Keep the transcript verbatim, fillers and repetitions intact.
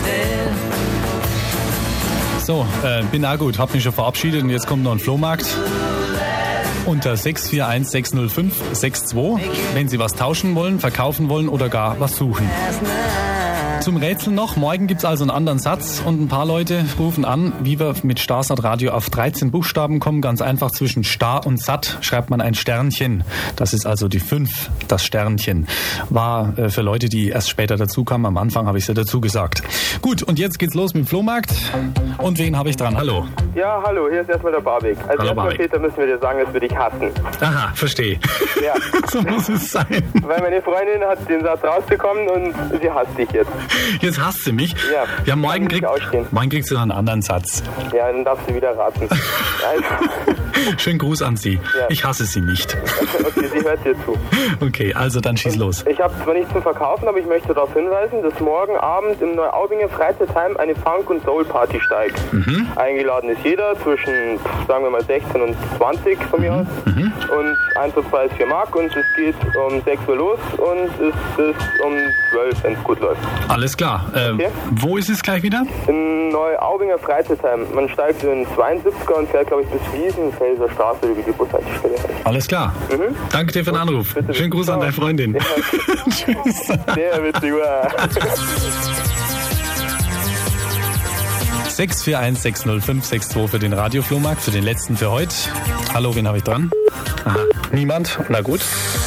So, äh, bin auch gut, hab mich schon verabschiedet und jetzt kommt noch ein Flohmarkt. Unter sechs vier eins sechs null fünf sechs zwei, wenn Sie was tauschen wollen, verkaufen wollen oder gar was suchen. Zum Rätsel noch, morgen gibt's also einen anderen Satz und ein paar Leute rufen an, wie wir mit Starsat Radio auf dreizehn Buchstaben kommen. Ganz einfach, zwischen Star und Sat schreibt man ein Sternchen. Das ist also die fünf, das Sternchen. War äh, für Leute, die erst später dazu kamen. Am Anfang habe ich es ja dazu gesagt. Gut, und jetzt geht's los mit dem Flohmarkt. Und wen habe ich dran? Hallo. Ja, hallo, hier ist erstmal der Barbik. Also Hallo, erstmal, Barbik. Peter, müssen wir dir sagen, dass wir dich hassen. Aha, verstehe. Ja. So muss es sein. Weil meine Freundin hat den Satz rausbekommen und sie hasst dich jetzt. Jetzt hasst sie mich. Ja. Ja, morgen, Kann nicht krieg, ausstehen. morgen kriegst du noch einen anderen Satz. Ja, dann darfst du wieder raten. Also, Schönen Gruß an Sie. Ja. Ich hasse Sie nicht. okay, sie hört dir zu. Okay, also dann schieß los. Ich habe zwar nichts zum Verkaufen, aber ich möchte darauf hinweisen, dass morgen Abend im Neuaubinger Freizeitheim eine Funk- und Soul-Party steigt. Mhm. Eingeladen ist jeder zwischen, sagen wir mal, sechzehn und zwanzig von mir aus. Mhm. Und Eintrittspreis vier Mark und es geht um sechs Uhr los und es ist um zwölf, wenn es gut läuft. Alles klar. Äh, Okay. Wo ist es gleich wieder? Im Neuaubinger Freizeitheim. Man steigt in zweiundsiebziger und fährt, glaube ich, bis Wiesenfelser Straße, wie die Bushaltestelle heißt. Alles klar. Mhm. Danke dir für den Anruf. Bitte, bitte. Schönen Gruß an deine Freundin. Ja. Tschüss. Sehr witzig, wow. sechs vier eins sechs null fünf sechs zwei für den Radioflohmarkt, für den letzten für heute. Hallo, wen habe ich dran? Aha, niemand? Na gut.